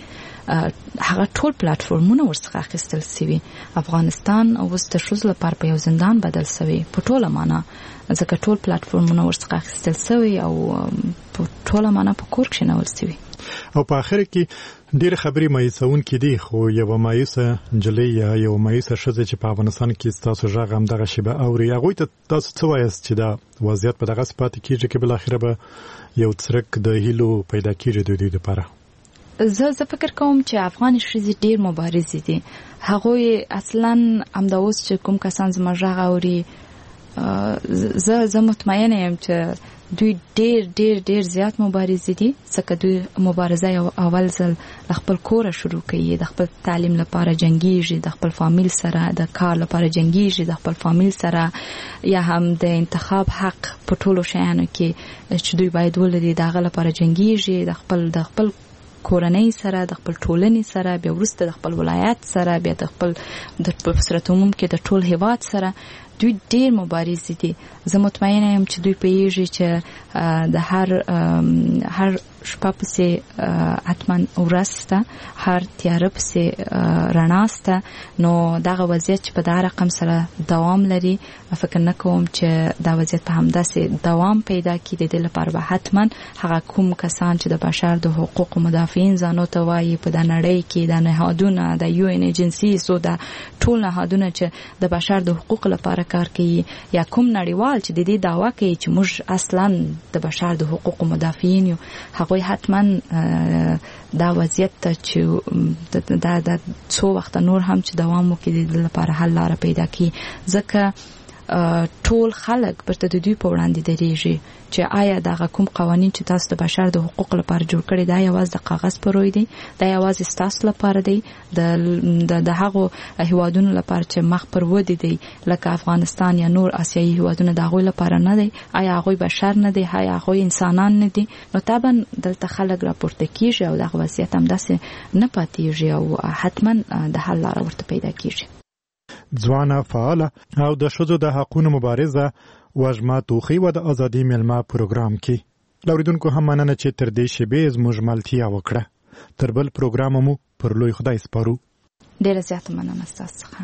هغه ټول پلاتفورمونه ورڅخه اخیستل شوي. افغانستان اوس د ښځو لپاره په یو زندان بدل شوی په ټوله معنا، ځکه ټول پلاتفورمونه ورڅخه اخیستل شوي او په ټوله معنا په کور کښېنول شوي. او په اخر کې ډېر خبرې مایوسونکې دي، خو یو مایوسه نجلۍ یا یو مایوسه ښځه چې په افغانستان کې ستاسو غږ همدغه شیبه اوري، هغوی ته تاسو څه وایاست چې دا وضعیت په دغسې پاتې کېږي چې بالاخره به یو څرک د هیلو پیدا کېږي د دوی دپاره؟ زه زه فکر کوم چې افغان ښځې ډېر مبارزې دي. هغوی اصلا همدا اوس چې کوم کسان زما غږ اوري، زه زه مطمئنه یم چې دوی ډیر ډیر ډیر زیات مبارزې دي ځکه دوی مبارزه یو اول ځل خپل کور شروع کوي، د خپل تعلیم لپاره جنگیږي، د خپل فامیل سره د کار لپاره جنگیږي، د خپل فامیل سره یا هم د انتخاب حق په ټولو شیانو کې چې دوی باید ولري دغه لپاره جنگیږي، د خپل د خپل کورنۍ سره، د خپل ټولنې سره، بیا وروسته د خپل ولایت سره، بیا د خپل د صورت عموم کې د ټول هیواد سره دوی ډیر مبارزې دي. زه مطمئنه یم چې دوی پیږي چې د هر هر شپه پسې حتما ورسته، هر تیاره پسې رڼاسته. نو دغه وضعیت چې په دغه رقم سره دوام لري، فکر نه کوم چې دا وضعیت په همداسې دوام پیدا کړي. د دې لپاره به حتما هغه کوم کسان چې د بشر د حقوقو مدافعین ځانو ته وایي په د نړۍ کې، د نهادونه، د یو ان ایجنسیز او د ټول نهادونه چې د بشر د حقوقو لپاره کار کوي، یا کوم نړیوال چې د دې دعوا کوي چې موږ اصلا د بشر د حقوقو مدافعین یو، هغوی حتما دا وضعیت ته چې دا د څو وخت نور هم چې دوام وکړي د لپاره حل لاره پیدا کړي. ځکه ټول خلک برته د دوی په وړاندې درېږي چې آیا دغه کوم قوانین چې تاسو د بشر د حقوقو لپاره جوړ کړي دا یوازې د کاغذ پر روی دی، دا یوازې ستاسو لپاره دی، د د هغو هیوادونو لپاره چې مخ پر ودی دی لکه افغانستان یا نور آسیایي هیوادونه د هغوی لپاره نه دی؟ آیا هغوی بشر نه دی؟ آیا هغوی انسانان نه دي؟ نو طبعا دلته خلک راپورته کیږي او دغه وضعیت همداسې نه پاتېږي او حتما د حل لاره ورته پیدا کیږي. ځوانه فعاله او د ښځو د حقونو مبارزه وژما توخی و د ازادي ملما پروګرام کې لوریدونکو هم مننه چې تر دې شیبې زموږ ملتیا وکړه. تر بل پروګرام مو پر لوی خدای سپارو. ډیره زیاته مننه ستاسو څخه.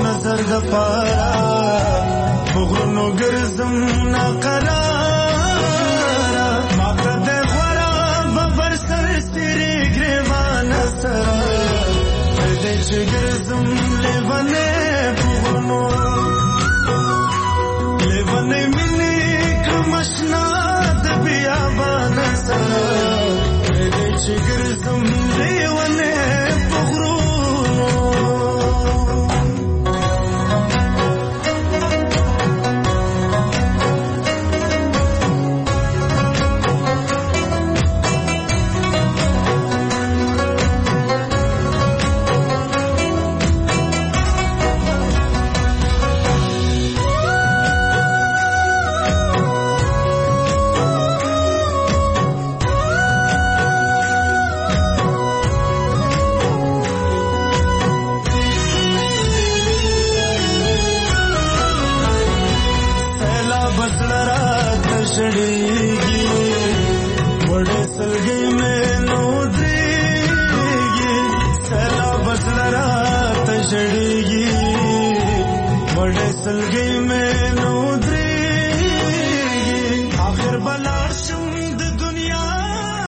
پارا بغرونو ګرځم ناقرار شګرزم لیوانه پورنو لیوانه مینه کمشنا د بیا باندې سره دې شګرزم لیوانه پورنو सलगे में